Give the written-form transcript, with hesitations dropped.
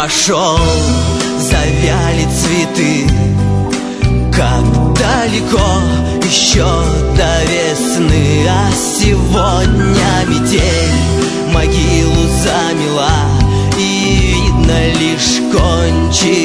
пошел, завяли цветы. Как далеко еще до весны, а сегодня метель могилу замела, и видно лишь кончик